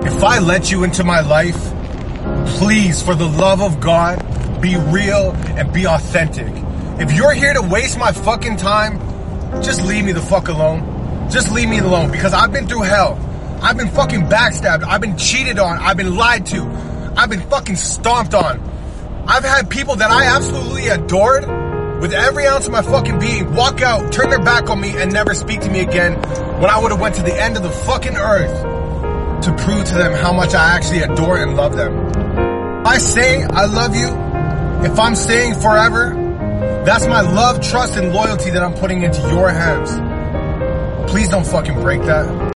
If I let you into my life, please, for the love of God, be real and be authentic. If you're here to waste my fucking time, just leave me the fuck alone. Just leave me alone, because I've been through hell. I've been fucking backstabbed. I've been cheated on. I've been lied to. I've been fucking stomped on. I've had people that I absolutely adored with every ounce of my fucking being walk out, turn their back on me, and never speak to me again when I would have went to the end of the fucking earth to prove to them how much I actually adore and love them. If I say I love you, if I'm saying forever, that's my love, trust, and loyalty that I'm putting into your hands. Please don't fucking break that.